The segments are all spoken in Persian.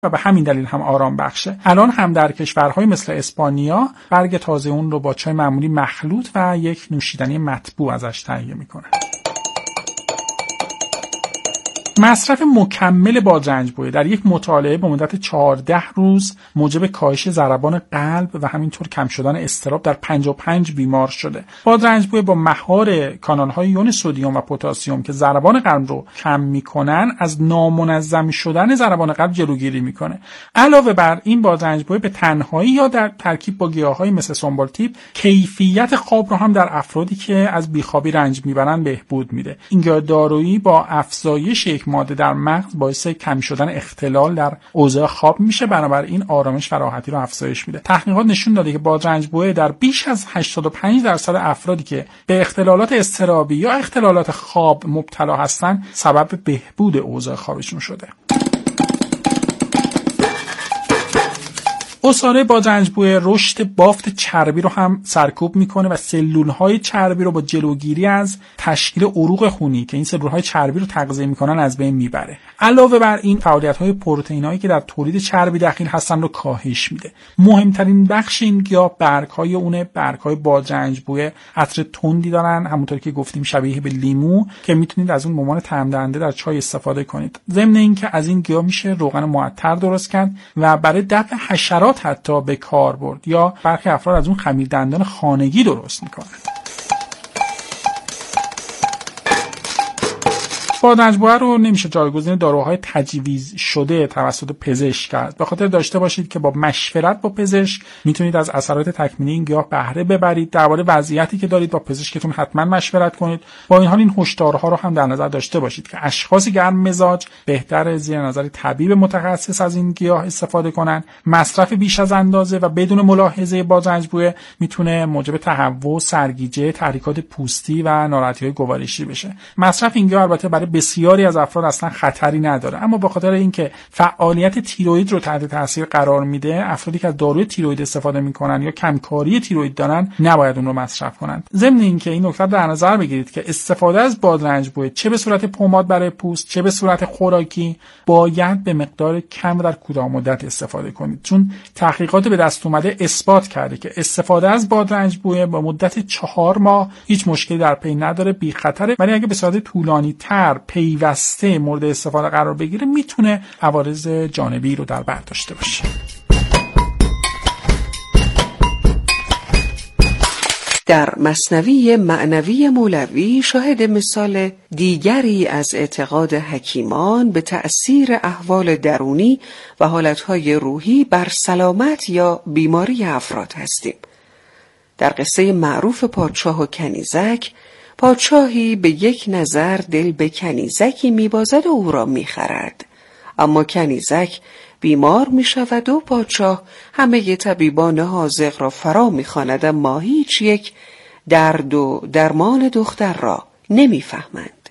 و به همین دلیل هم آرام بخشه. الان هم در کشورهای مثل اسپانیا برگ تازه اون رو با چای معمولی مخلوط و یک نوشیدنی مطبوع ازش تهیه میکنن. مصرف مکمل بادرنج‌بویه در یک مطالعه به مدت 14 روز موجب کاهش ضربان قلب و همینطور کم شدن اضطراب در 55 بیمار شده. بادرنج‌بویه با مهار کانال‌های یون سدیم و پتاسیم که ضربان قلب رو کم می‌کنن، از نامنظم شدن ضربان قلب جلوگیری می‌کنه. علاوه بر این، بادرنج‌بویه به تنهایی یا در ترکیب با گیاهای مثل سنبالتیپ کیفیت خواب رو هم در افرادی که از بیخوابی رنج می‌برن بهبود میده. این گیاه دارویی با افزایش ماده در مغز باعث کم شدن اختلال در اوضاع خواب میشه، بنابراین آرامش و راحتی رو افزایش میده. تحقیقات نشون داده که بادرنج‌بویه در بیش از 85% افرادی که به اختلالات اضطرابی یا اختلالات خواب مبتلا هستن سبب بهبود اوضاع خوابشون شده. عصاره بادرنج‌بویه رشد بافت چربی رو هم سرکوب میکنه و سلول‌های چربی رو با جلوگیری از تشکیل عروق خونی که این سلول‌های چربی رو تغذیه میکنن از بین میبره. علاوه بر این، فعالیت‌های پروتئینایی که در تولید چربی دخیل هستن رو کاهش میده. مهمترین بخش این گیاه برگ‌های اونه. برگ‌های بادرنج‌بویه عطر تندی دارن، همونطور که گفتیم شبیه به لیمو، که میتونید از اون به عنوان طعم دهنده در چای استفاده کنید. ضمن اینکه از این گیاه میشه روغن معطر درست کرد و برای دفع حشرات حتی به کار برد، یا برخی افراد از اون خمیر دندان خانگی درست میکنن. بادرنج‌بویه رو نمیشه جایگزین داروهای تجویز شده توسط پزشک کرد. به خاطر داشته باشید که با مشورت با پزشک میتونید از اثرات تکمیلی این گیاه بهره ببرید. درباره وضعیتی که دارید با پزشکتون حتما مشورت کنید. با این حال این هشدارها رو هم در نظر داشته باشید که اشخاص گرم مزاج بهتره زیر نظر طبیب متخصص از این گیاه استفاده کنن. مصرف بیش از اندازه و بدون ملاحظه بادرنج‌بویه میتونه موجب تهوع، سرگیجه، تحریکات پوستی و ناراحتی‌های گوارشی بشه. مصرف این گیاه البته برای بسیاری از افراد اصلا خطری نداره، اما به خاطر اینکه فعالیت تیروئید رو تحت تاثیر قرار میده، افرادی که از داروی تیروئید استفاده میکنن یا کمکاری تیروئید دارن نباید اون رو مصرف کنن. ضمن اینکه این نکته در نظر بگیرید که استفاده از بادرنج‌بویه چه به صورت پماد برای پوست چه به صورت خوراکی باید به مقدار کم در کوتاه مدت استفاده کنید، چون تحقیقات به دست اومده اثبات کرده که استفاده از بادرنج‌بویه با مدت 4 ماه هیچ مشکلی در پی نداره، بی خطره، ولی اگه به صورت طولانی تر پیوسته مورد استفاده قرار بگیره میتونه عوارض جانبی رو در بر داشته باشه. در مثنوی معنوی مولوی شاهد مثال دیگری از اعتقاد حکیمان به تأثیر احوال درونی و حالتهای روحی بر سلامت یا بیماری افراد هستیم. در قصه معروف پادشاه و کنیزک، پادشاهی به یک نظر دل به کنیزکی میبازد و او را میخرد، اما کنیزک بیمار میشود و پادشاه همه طبیبان حاذق را فرا میخواند، اما هیچ یک درد و درمان دختر را نمیفهمند.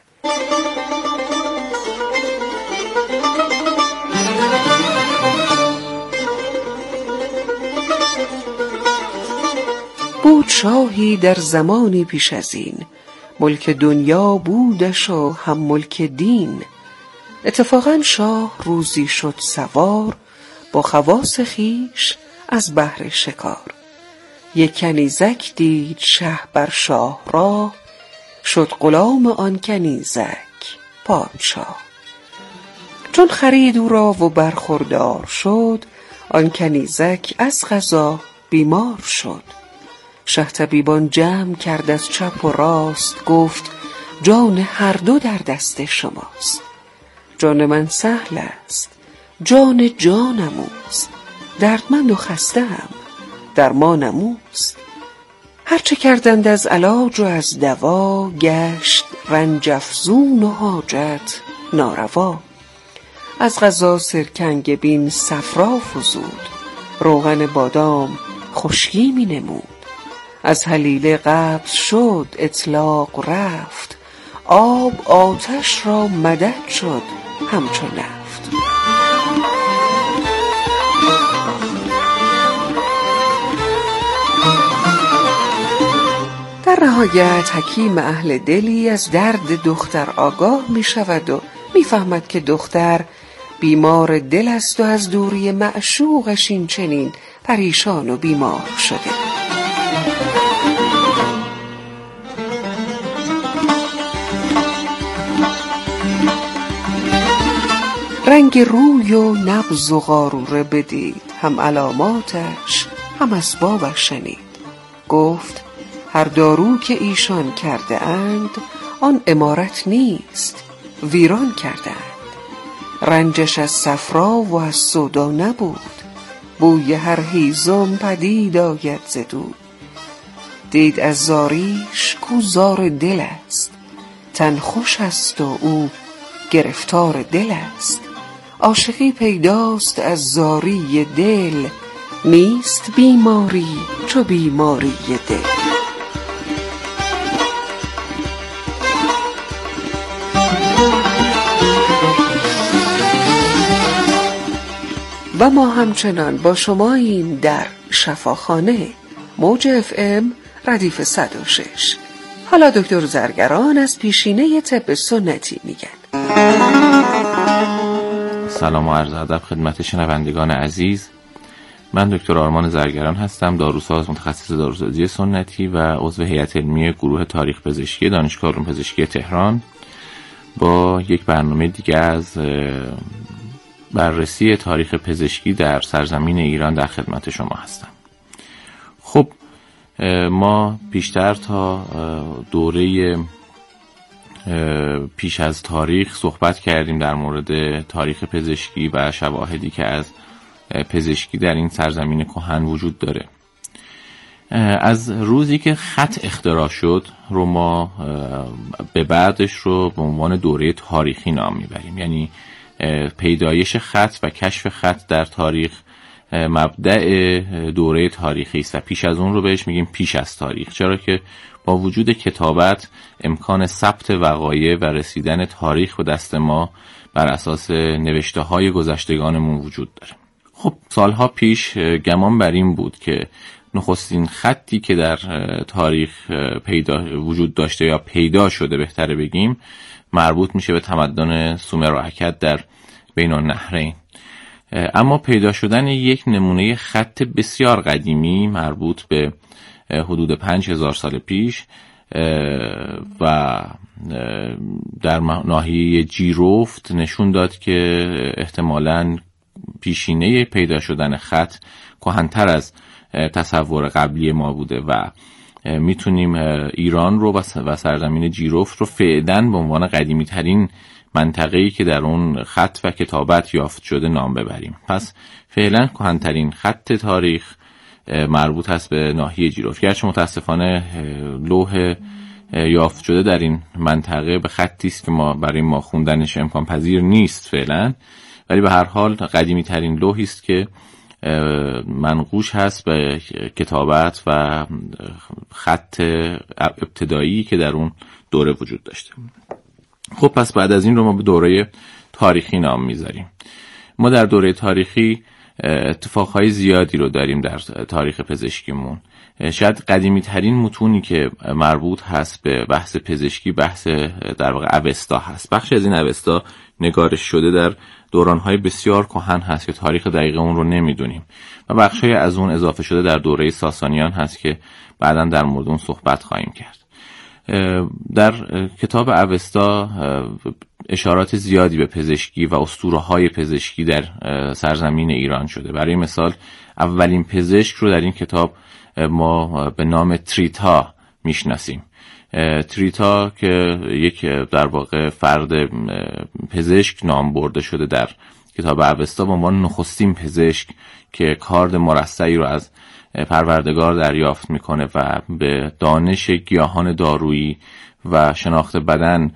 بود شاهی در زمانی پیش از این، ملک دنیا بودش و هم ملک دین. اتفاقا شاه روزی شد سوار، با خواص خویش از بهر شکار. یک کنیزک دید شه بر شاه را، شد غلام آن کنیزک پادشاه. چون خرید او را و برخوردار شد، آن کنیزک از قضا بیمار شد. شه طبیبان جمع کرد از چپ و راست، گفت جان هر دو در دست شماست. جان من سهل است، جان جانم اوست. دردمند و خسته هم، درمانم اوست. هرچه کردند از علاج و از دوا، گشت رنج افزون و حاجت ناروا. از قضا سرکنگ بین صفرا فزود، روغن بادام خشکی می نمود. از هلیله قبض شد اطلاق رفت، آب آتش را مدد شد همچون نفت. در نهایت حکیم اهل دلی از درد دختر آگاه می شود و می فهمد که دختر بیمار دل است و از دوری معشوقش این چنین پریشان و بیمار شده. رنگ روی و نبض و قاروره بدید، هم علاماتش هم اسبابش شنید. گفت هر دارو که ایشان کرده اند، آن عمارت نیست ویران کرده اند. رنجش از صفرا و از سودا نبود، بوی هر هیزم پدید آید ز دود. دید از زاریش کو زار دل است، تن خوش است و او گرفتار دل است. عاشقی پیداست از زاری دل، نیست بیماری چو بیماری دل. و ما همچنان با شماییم در شفاخانه، موج FM ردیف 106. حالا دکتر زرگران از پیشینه طب سنتی میگن. سلام و عرض ادب خدمت شنوندگان عزیز. من دکتر آرمان زرگران هستم، داروساز متخصص داروسازی سنتی و عضو هیئت علمی گروه تاریخ پزشکی دانشگاه علوم پزشکی تهران. با یک برنامه دیگه از بررسی تاریخ پزشکی در سرزمین ایران در خدمت شما هستم. خب ما پیشتر تا دوره پیش از تاریخ صحبت کردیم در مورد تاریخ پزشکی و شواهدی که از پزشکی در این سرزمین کهن وجود داره. از روزی که خط اختراع شد رو ما به بعدش رو به عنوان دوره تاریخی نام میبریم، یعنی پیدایش خط و کشف خط در تاریخ مبدأ دوره تاریخی است و پیش از اون رو بهش میگیم پیش از تاریخ، چرا که با وجود کتابت امکان ثبت وقایع و رسیدن تاریخ به دست ما بر اساس نوشته های گذشتگانمون وجود داره. خب سالها پیش گمان بر این بود که نخستین خطی که در تاریخ وجود داشته یا پیدا شده بهتره بگیم مربوط میشه به تمدن سومر و اکد در بین النهرین. اما پیدا شدن یک نمونه خط بسیار قدیمی مربوط به حدود 5000 سال پیش و در ناحیه جیروفت نشون داد که احتمالاً پیشینه پیدا شدن خط کهن‌تر از تصور قبلی ما بوده و میتونیم ایران رو و سرزمین جیروفت رو فعلاً به عنوان قدیمی ترین منطقه‌ای که در اون خط و کتابت یافت شده نام ببریم. پس فعلاً کهن‌ترین خط تاریخ مربوط هست به ناحیه جیروفت، گرچه متاسفانه لوح یافت شده در این منطقه به خطی است که برای ما خوندنش امکان پذیر نیست فعلا، ولی به هر حال قدیمی ترین لوحی است که منقوش هست به کتابت و خط ابتدایی که در اون دوره وجود داشته. خب پس بعد از این رو ما به دوره تاریخی نام میذاریم. ما در دوره تاریخی اتفاقهای زیادی رو داریم در تاریخ پزشکیمون. شاید قدیمی ترین متونی که مربوط هست به بحث پزشکی بحث در واقع اوستا هست. بخشی از این اوستا نگارش شده در دورانهای بسیار کهن هست که تاریخ دقیق اون رو نمیدونیم و بخشی از اون اضافه شده در دوره ساسانیان هست که بعداً در مورد اون صحبت خواهیم کرد. در کتاب اوستا اشارات زیادی به پزشکی و اسطوره‌های پزشکی در سرزمین ایران شده. برای مثال اولین پزشک رو در این کتاب ما به نام تریتا میشناسیم. تریتا که یک در واقع فرد پزشک نام برده شده در کتاب اوستا به عنوان نخستین پزشک که کارد مرصعی رو از پروردگار دریافت میکنه و به دانش گیاهان دارویی و شناخت بدن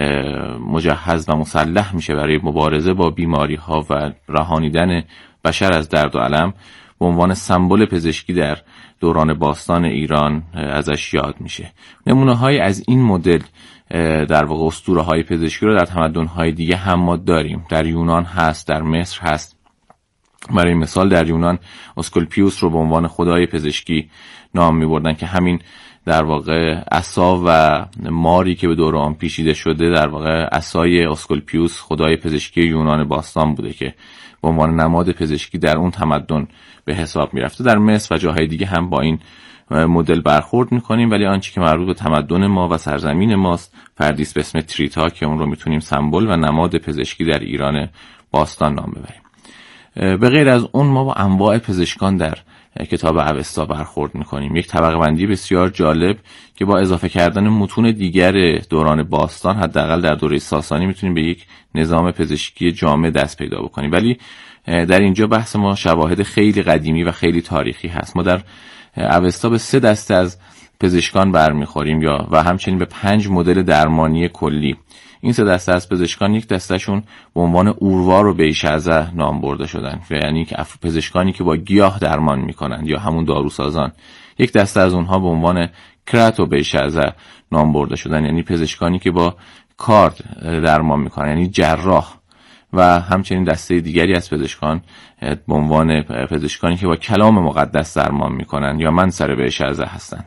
مجهز و مسلح میشه برای مبارزه با بیماری ها و رهانیدن بشر از درد و الم. به عنوان سمبل پزشکی در دوران باستان ایران ازش یاد میشه. نمونه های از این مدل در واقع اسطوره های پزشکی رو در تمدن های دیگه هم ما داریم. در یونان هست، در مصر هست. برای مثال در یونان اسکولپیوس رو به عنوان خدای پزشکی نام می‌بردن که همین در واقع عصا و ماری که به دور آن پیچیده شده در واقع عصای اسکولپیوس خدای پزشکی یونان باستان بوده که به عنوان نماد پزشکی در اون تمدن به حساب میرفته. در مصر و جاهای دیگه هم با این مدل برخورد میکنیم، ولی آنچه که مربوط به تمدن ما و سرزمین ماست فردی است به اسم تریتا که اون رو میتونیم سمبل و نماد پزشکی در ایران باستان نام ببریم. به غیر از اون ما با انواع پزشکان در کتاب اوستا برخورد میکنیم. یک طبقه بندی بسیار جالب که با اضافه کردن متون دیگر دوران باستان حداقل در دوره ساسانی میتونیم به یک نظام پزشکی جامع دست پیدا بکنیم. ولی در اینجا بحث ما شواهد خیلی قدیمی و خیلی تاریخی هست. ما در اوستا به 3 دسته از پزشکان برمیخوریم و همچنین به 5 مدل درمانی کلی. این 3 دسته از پزشکان، یک دستهشون به عنوان اوروار و بیشعزه نام برده شدن، یعنی که پزشکانی که با گیاه درمان میکنند یا همون داروسازان. یک دسته از اونها به عنوان کرات و بیشعزه نام برده شدن، یعنی پزشکانی که با کار درمان میکنن، یعنی جراح. و همچنین دسته دیگری از پزشکان به عنوان پزشکانی که با کلام مقدس درمان میکنن یا منصر بیشعزه هستند.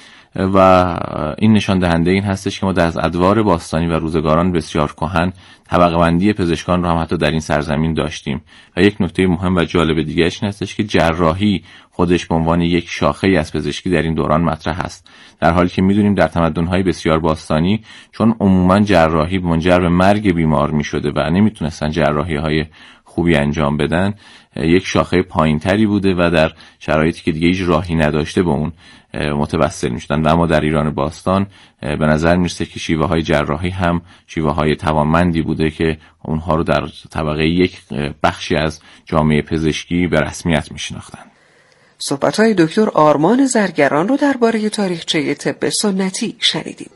و این نشان دهنده این هستش که ما در ادوار باستانی و روزگاران بسیار کهن طبقه بندی پزشکان رو هم حتی در این سرزمین داشتیم. و یک نکته مهم و جالب دیگه‌اش این هستش که جراحی خودش به عنوان یک شاخه‌ای از پزشکی در این دوران مطرح است، در حالی که می‌دونیم در تمدن‌های بسیار باستانی چون عموماً جراحی منجر به مرگ بیمار می‌شده و نمی‌تونستن جراحی‌های خوبی انجام بدن، یک شاخه پایین‌تری بوده و در شرایطی که دیگه هیچ راهی نداشته به اون متوسل میشدن. و اما در ایران باستان به نظر میرسه که شیوه های جراحی هم شیوه های توانمندی بوده که اونها رو در طبقه یک بخشی از جامعه پزشکی به رسمیت میشناختن. صحبت های دکتر آرمان زرگران رو درباره تاریخچه طب سنتی شنیدیم.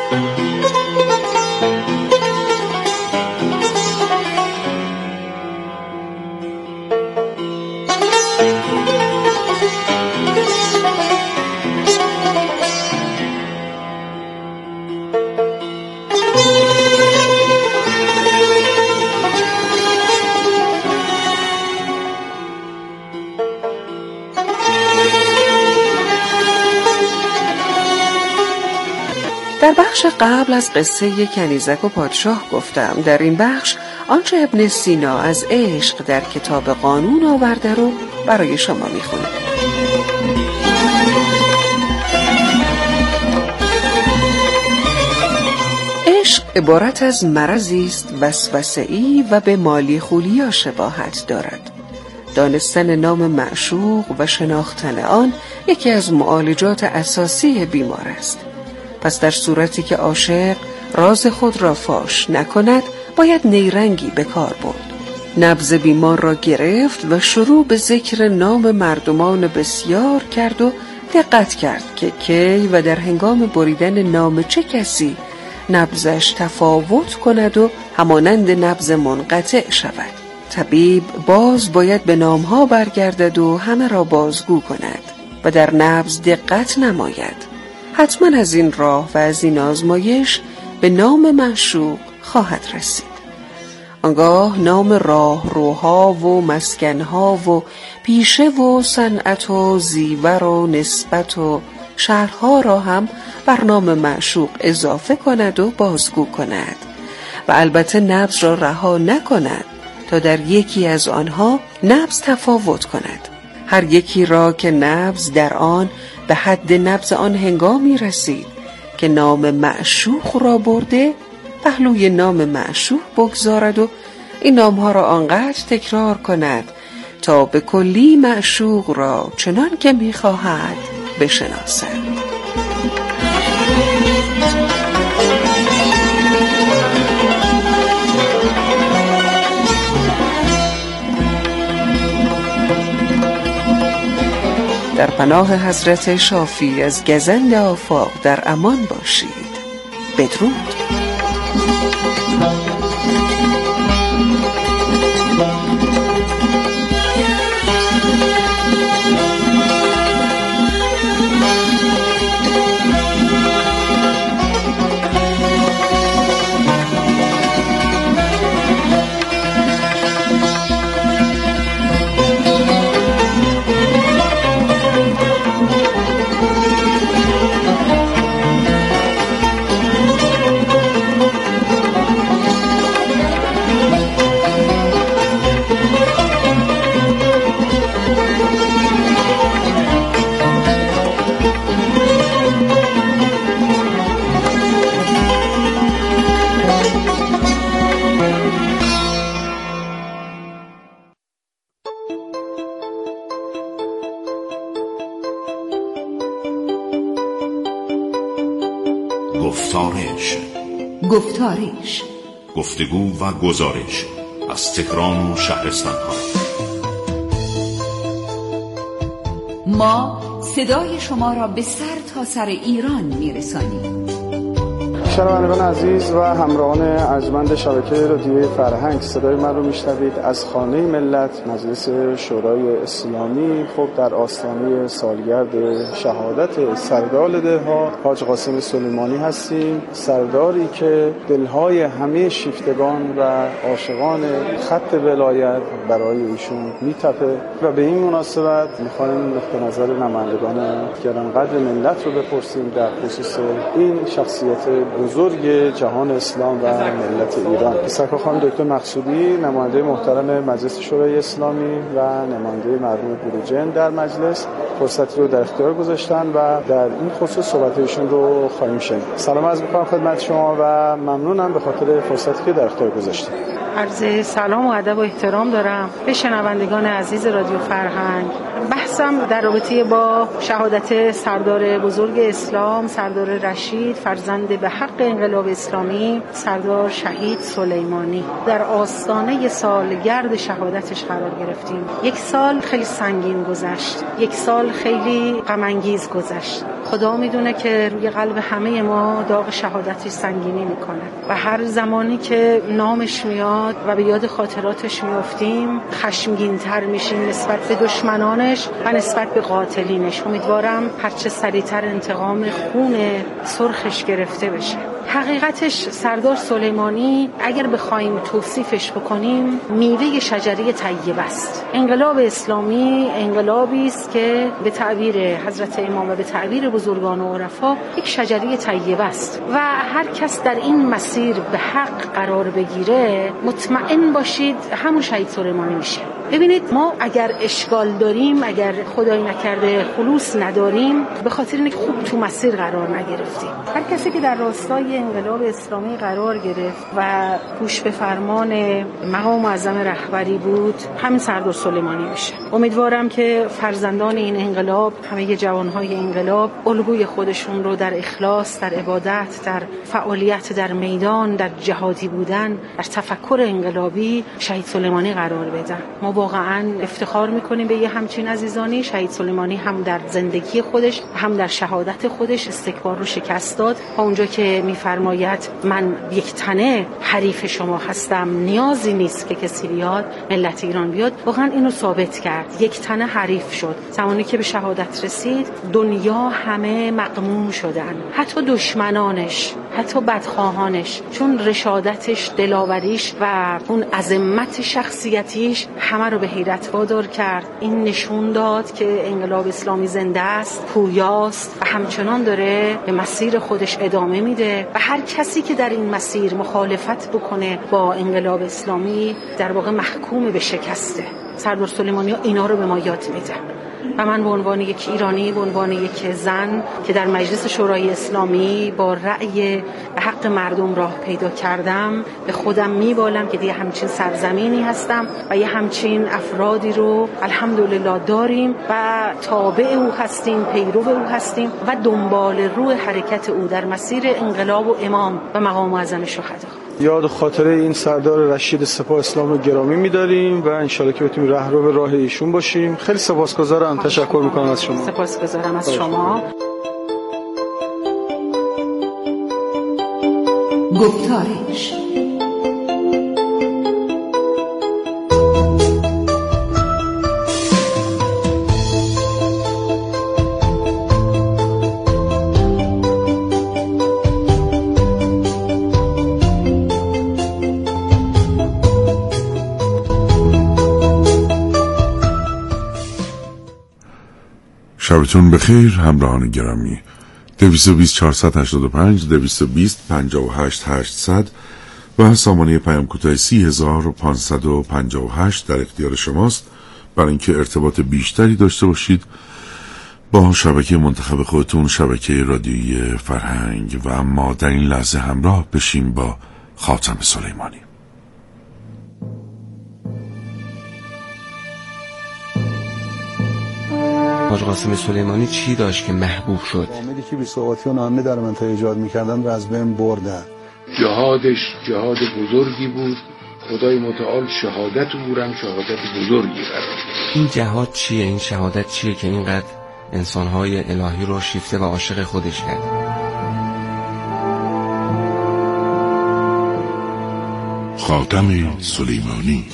در بخش قبل از قصه کنیزک و پادشاه گفتم. در این بخش آنچه ابن سینا از عشق در کتاب قانون آورده رو برای شما میخونم. عشق عبارت از مرضی است وسوسه‌ای و به مالی خولیا شباهت دارد. دانستن نام معشوق و شناختن آن یکی از معالجات اساسی بیمار است. پس در صورتی که عاشق راز خود را فاش نکند باید نیرنگی به کار برد. نبض بیمار را گرفت و شروع به ذکر نام مردمان بسیار کرد و دقت کرد که کی و در هنگام بریدن نام چه کسی نبضش تفاوت کند و همانند نبض منقطع شود. طبیب باز باید به نامها برگردد و همه را بازگو کند و در نبض دقت نماید. حتما از این راه و از این آزمایش به نام معشوق خواهد رسید. آنگاه نام راهروها و مسکنها و پیشه و صنعت و زیور و نسبت و شهرها را هم بر نام معشوق اضافه کند و بازگو کند و البته نبض را رها نکند تا در یکی از آنها نبض تفاوت کند. هر یکی را که نبض در آن به حد نبض آن هنگامی رسید که نام معشوق را برده پهلوی نام معشوق بگذارد و این نامها را آنقدر تکرار کند تا به کلی معشوق را چنان که می‌خواهد بشناسد. در پناه حضرت شافی از گزند آفاق در امان باشید. بدرود. گفتارش. گفتگو و گزارش از تهران و شهرستان‌ها. ما صدای شما را به سر تا سر ایران میرسانیم. شنوندگان عزیز و همراهان ارجمند شبکه رادیوی فرهنگ، صدای من رو میشنوید از خانه ملت، مجلس شورای اسلامی. خب در آستانه سالگرد شهادت سردار دلها حاج قاسم سلیمانی هستیم، سرداری که دلهای همه شیفتگان و عاشقان خط ولایت برای ایشون میتپه و به این مناسبت میخوایم نقطه نظر نمایندگان گرانقدر ملت رو بپرسیم در خصوص این شخصیت بزرگ جهان اسلام و ملت ایران. سرکار خانم دکتر مقصودی، نماینده محترم مجلس شورای اسلامی و نماینده مرحوم بروجرد در مجلس، فرصتی رو در اختیار گذاشتن و در این خصوص صحبتشون رو خواهیم شنید. سلام عرض می‌کنم خدمت شما و ممنونم به خاطر فرصتی که در اختیار گذاشتید. عرض سلام و ادب و احترام دارم به شنوندگان عزیز رادیو فرهنگ. بحثم در رابطه با شهادت سردار بزرگ اسلام، سردار رشید، فرزند به حق انقلاب اسلامی، سردار شهید سلیمانی. در آستانه سالگرد شهادتش قرار گرفتیم. یک سال خیلی سنگین گذشت، یک سال خیلی غم انگیز گذشت. خدا میدونه که روی قلب همه ما داغ شهادتش سنگینی میکنه و هر زمانی که نامش میاد و به یاد خاطراتش میافتیم خشمگین‌تر میشیم نسبت به دشمنانش و نسبت به قاتلینش. امیدوارم هرچه سریعتر انتقام خون سرخش گرفته بشه. حقیقتش سردار سلیمانی اگر بخوایم توصیفش بکنیم میوه شجره طیبه است. انقلاب اسلامی انقلابی است که به تعبیر حضرت امام و به تعبیر بزرگان و عرفا یک شجره طیبه است و هر کس در این مسیر به حق قرار بگیره مطمئن باشید همون شهید سلیمانی میشه. ببینید ما اگر اشکال داریم، اگر خدای نکرده خلوص نداریم، به خاطر اینکه خوب تو مسیر قرار نگرفتیم. هر کسی که در راستای انقلاب اسلامی قرار گرفت و گوش به فرمان مقام معظم رهبری بود، همین سردار سلیمانی میشه. امیدوارم که فرزندان این انقلاب، همه جوانهای انقلاب، الگوی خودشون رو در اخلاص، در عبادت، در فعالیت در میدان، در جهادی بودن، در تفکر انقلابی شهید سلیمانی قرار بدن. ما واقعا افتخار میکنیم به یه همچین عزیزانی. شهید سلیمانی هم در زندگی خودش هم در شهادت خودش استکبار رو شکست داد. اونجا که میفرماید من یک تنه حریف شما هستم، نیازی نیست که کسی بیاد، ملت ایران بیاد، واقعا اینو ثابت کرد. یک تنه حریف شد. زمانی که به شهادت رسید دنیا همه مغموم شدن، حتی دشمنانش، حتی بدخواهانش، چون رشادتش، دلاوریش و اون عظمت شخصیتیش همه رو به حیرت وادار کرد. این نشون داد که انقلاب اسلامی زنده است، پویاست و همچنان داره به مسیر خودش ادامه میده و هر کسی که در این مسیر مخالفت بکنه با انقلاب اسلامی در واقع محکوم به شکسته. سردار سلیمانی اینا رو به ما یاد میده و من به عنوان یک ایرانی، به عنوان یک زن که در مجلس شورای اسلامی با رأی به حق مردم راه پیدا کردم، به خودم میبالم که دیگه همچین سرزمینی هستم و یه همچین افرادی رو الحمدلله داریم و تابع او هستیم، پیرو او هستیم و دنبال روح حرکت او در مسیر انقلاب و امام و مقام معظم شهدا. یاد خاطره این سردار رشید سپاه اسلام رو گرامی می‌داریم و انشالله که بتونیم رهرو به راه ایشون باشیم. خیلی سپاسگزارم، تشکر می‌کنم از شما. سپاسگزارم از شما. گفتارش. شبتون بخیر همراهان گرامی. 220 485 220 58 800 و سامانه پیام کوتاه 30558 در اختیار شماست برای اینکه ارتباط بیشتری داشته باشید با شبکه منتخب خودتون، شبکه رادیویی فرهنگ، و ما در این لحظه همراه بشیم با خاتم سلیمانی. حاج قاسم سلیمانی چی داشت که محبوب شد؟ عاملی که بی‌ثباتی و ناامنی در منطقه ایجاد می‌کردن رو از بین بردن. جهادش جهاد بزرگی بود. خدای متعال شهادت او هم شهادت بزرگی قرار. این جهاد چیه؟ این شهادت چیه که اینقدر انسان‌های الهی رو شیفته و عاشق خودش کرد؟ خاتم سلیمانی.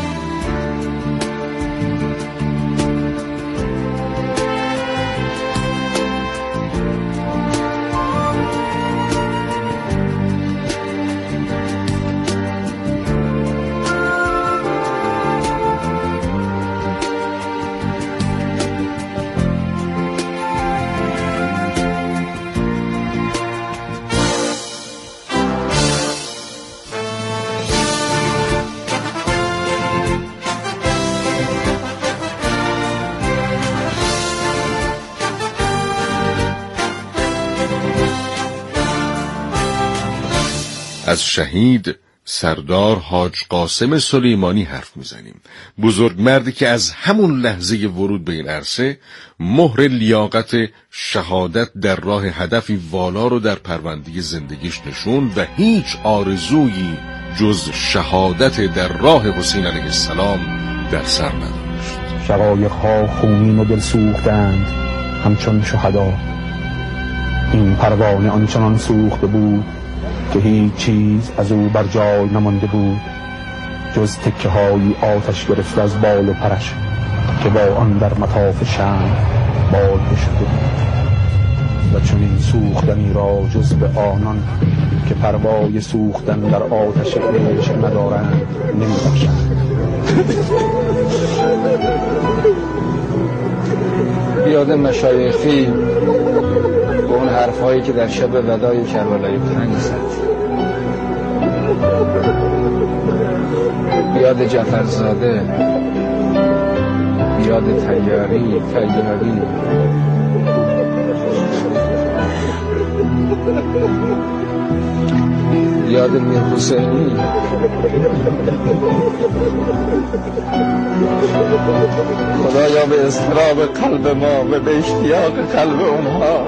از شهید سردار حاج قاسم سلیمانی حرف میزنیم. بزرگ مردی که از همون لحظه ورود به این عرصه مهر لیاقت شهادت در راه هدفی والا رو در پرونده زندگیش نشوند و هیچ آرزویی جز شهادت در راه حسین علیه السلام در سر نداشت. شقایق‌ها خونین و دل سوختند همچون شهدا. این پروانه آنچنان سوخته بود که هیچ چیز از او بر جای نمانده بود جز تکه های آتش گرفته از بال و پرش که با آن در مطاف شمع بال شده بود و چون این سوختنی را جز به آنان که پروای سوختن در آتش عشق ندارند نمی‌بخشند. یاد مشایخی به اون حرفایی که در شب وداع کربلای 5 زد. یاد جعفرزاده، یاد تیاری یاد میر حسینی. خدایا به اضطراب قلب ما و به اشتیاق قلب اونها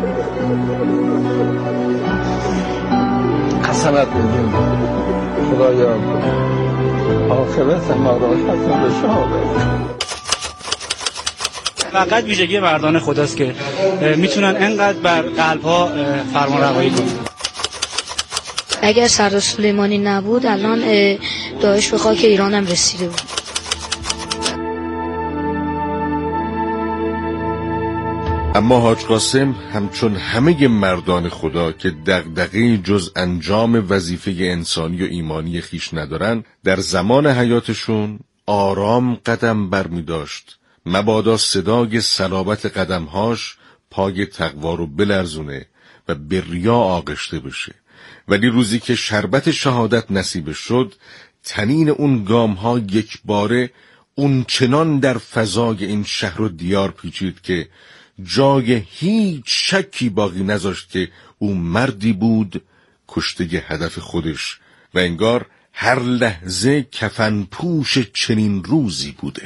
قسمت بدیم. خدایا عاقبت ما را حسن بشاره. فقط ویژگی مردان خداست که میتونن انقدر بر قلب‌ها فرمانروایی کنن. اگر سردار سلیمانی نبود الان داعش به خاک ایران هم رسیده بود. اما حاج قاسم همچون همه مردان خدا که دغدغه‌ای جز انجام وظیفه انسانی و ایمانی خیش ندارن، در زمان حیاتشون آرام قدم برمی داشت، مبادا صدای صلابت قدمهاش پای تقوا رو بلرزونه و به ریا آغشته بشه. ولی روزی که شربت شهادت نصیب شد، تنین اون گام‌ها یک باره اون چنان در فضای این شهر و دیار پیچید که جای هیچ شکی باقی نذاشت که او مردی بود کشته هدف خودش و انگار هر لحظه کفن پوش چنین روزی بوده.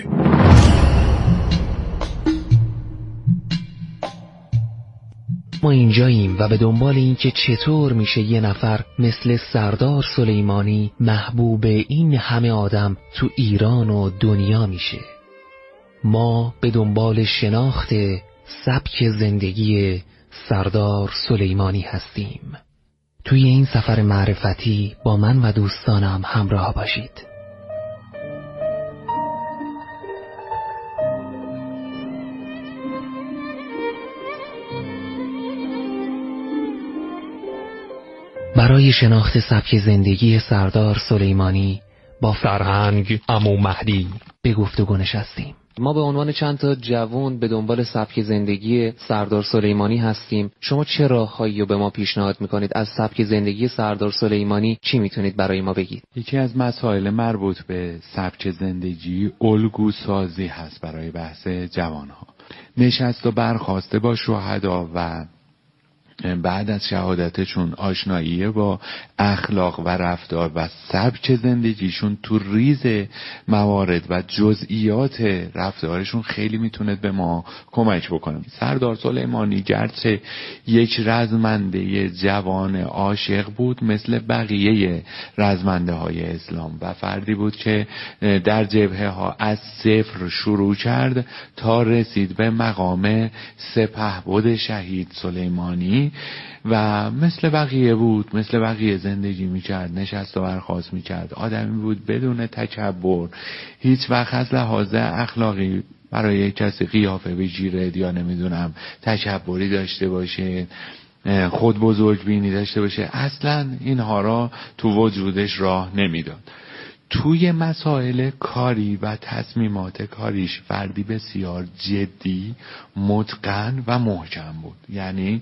ما اینجاییم و به دنبال این که چطور میشه یه نفر مثل سردار سلیمانی محبوب این همه آدم تو ایران و دنیا میشه. ما به دنبال شناخت سبک زندگی سردار سلیمانی هستیم. توی این سفر معرفتی با من و دوستانم همراه باشید. برای شناخت سبک زندگی سردار سلیمانی با فرهنگ عمو مهدی به گفتگو نشستیم. ما به عنوان چند تا جوان به دنبال سبک زندگی سردار سلیمانی هستیم. شما چه راههایی رو به ما پیشنهاد میکنید؟ از سبک زندگی سردار سلیمانی چی میتونید برای ما بگید؟ یکی از مسائل مربوط به سبک زندگی الگو سازی هست برای بحث جوانها. نشست و برخاسته با شهدا و بعد از شهادتشون آشنایی با اخلاق و رفتار و سبک زندگیشون تو ریز موارد و جزئیات رفتارشون خیلی میتونه به ما کمک بکنه. سردار سلیمانی گرچه یک رزمنده جوان عاشق بود مثل بقیه رزمنده های اسلام و فردی بود که در جبهه ها از صفر شروع کرد تا رسید به مقام سپهبد شهید سلیمانی و مثل بقیه بود، مثل بقیه زندگی میکرد، نشست و برخاست میکرد. آدمی بود بدون تکبر، هیچ وقت از لحاظ اخلاقی برای کسی قیافه بگیره یا نمیدونم تکبری داشته باشه، خود بزرگ بینی داشته باشه، اصلا اینها را تو وجودش راه نمیداد. توی مسائل کاری و تصمیمات کاریش فردی بسیار جدی، متقن و محکم بود. یعنی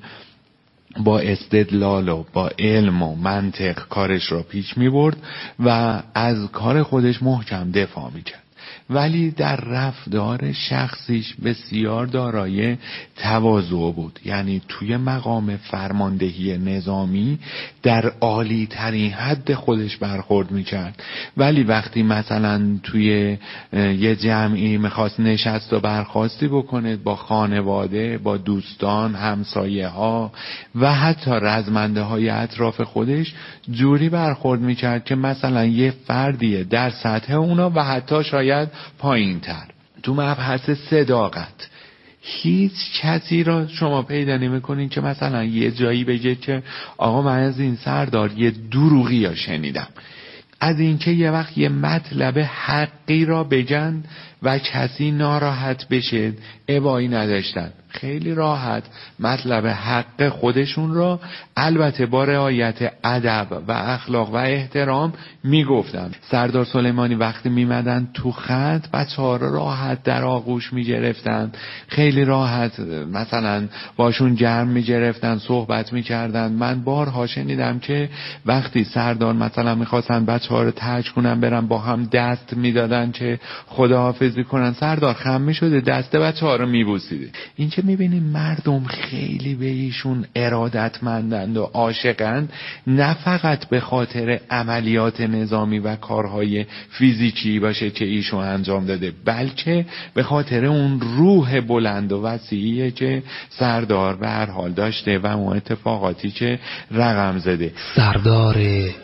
با استدلال و با علم و منطق کارش را پیش می برد و از کار خودش محکم دفاع می کرد. ولی در رفتار شخصیش بسیار دارای تواضع بود. یعنی توی مقام فرماندهی نظامی در عالی ترین حد خودش برخورد میکرد، ولی وقتی مثلا توی یه جمعی میخواست نشست و برخاستی بکنه با خانواده، با دوستان، همسایه ها و حتی رزمنده های اطراف خودش جوری برخورد میکرد که مثلا یه فردیه در سطح اونا و حتی شاید پایین تر. تو مبحث صداقت هیچ کسی را شما پیدا نمی‌کنین که مثلا یه جایی بگه که آقا من از این سردار یه دروغی ها شنیدم، از اینکه یه وقت یه مطلب حقی را بگن و کسی ناراحت بشه ابایی نداشتن. خیلی راحت مطلب حق خودشون را البته با رعایت ادب و اخلاق و احترام میگفتن. سردار سلیمانی وقتی میمدن تو خط بچه‌ها را راحت در آغوش میگرفتن، خیلی راحت مثلا باشون گرم میگرفتن، صحبت میکردن. من بارها شنیدم که وقتی سردار مثلا میخواستن بچه‌ها رو ترک کنن برن با هم دست میدادن که خداحافظی کنن، سردار خم میشده دست بچه‌ها رو میبوسیده. این که میبینیم مردم خیلی به ایشون ارادتمندند و عاشقند، نه فقط به خاطر عملیات نظامی و کارهای فیزیکی باشه که ایشون انجام داده، بلکه به خاطر اون روح بلند و وسیعی که سردار به هر حال داشته و اون اتفاقاتی که رقم زده. سردار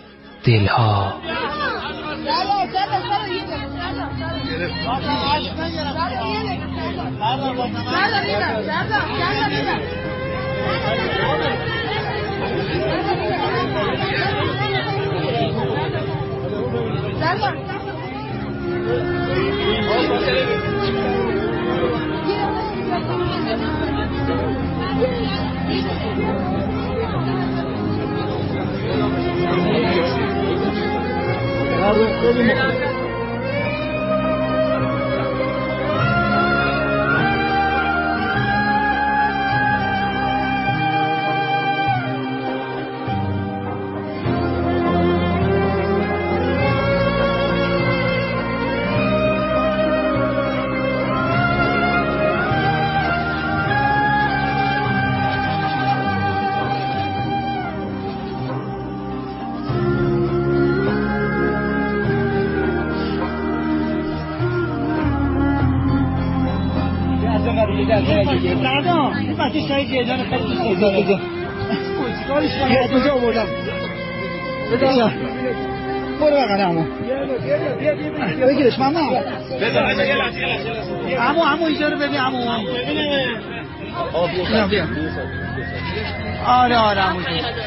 دلها. برو بقیده عمو بگیرش ماما عمو اینجا رو ببین عمو بیا آره عمو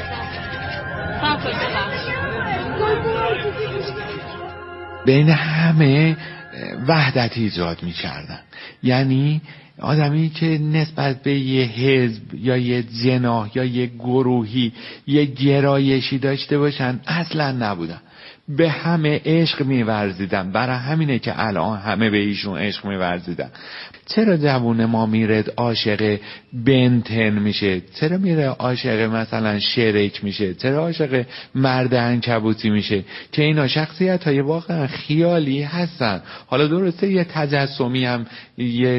بین همه وحدت ایجاد می کردن. یعنی آدمی که نسبت به یه حزب یا یه جناح یا یه گروهی یه گرایشی داشته باشن اصلا نبودن، به همه عشق می‌ورزیدن. برای همینه که الان همه به ایشون عشق می‌ورزیدن. چرا جوون ما میره عاشق بنتن میشه؟ چرا میره عاشق مثلا شریک میشه؟ چرا عاشق مرد عنکبوتی میشه؟ که اینا شخصیت‌های واقعا خیالی هستن. حالا درسته یه تجسمی هم یه